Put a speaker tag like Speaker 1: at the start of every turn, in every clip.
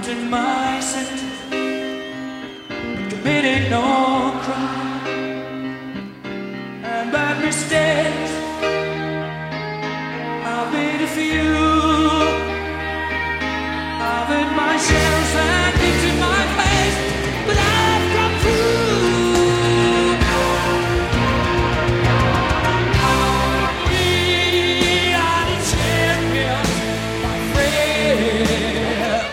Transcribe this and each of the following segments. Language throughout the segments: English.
Speaker 1: in my sentence, committing no crime, and bad mistakes I've made a few. I've hit my shares and kicked in my face, but I've come through. We are the champions, my friend.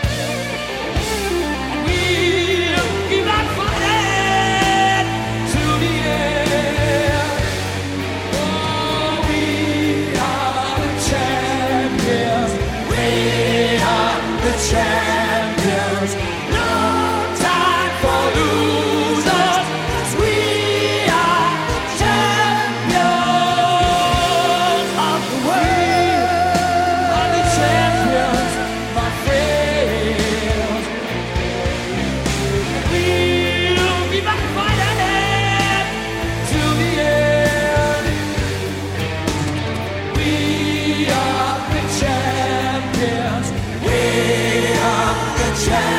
Speaker 1: We'll keep on fighting to the end. Oh, we are the champions. We are the champions. No time for losers, 'cause we are champions of the world. Are the champions, my friends. We'll be back fighting to the end. We are the champions. We are the champions.